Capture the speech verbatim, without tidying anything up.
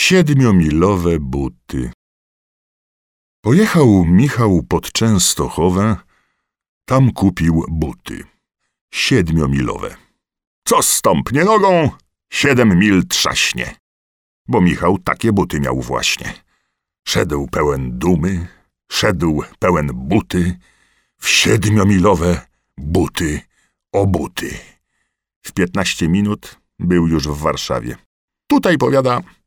Siedmiomilowe buty. Pojechał Michał pod Częstochowę, tam kupił buty. Siedmiomilowe. Co stąpnie nogą, siedem mil trzaśnie. Bo Michał takie buty miał właśnie. Szedł pełen dumy, szedł pełen buty, w siedmiomilowe buty obuty. W piętnaście minut był już w Warszawie. Tutaj, powiada,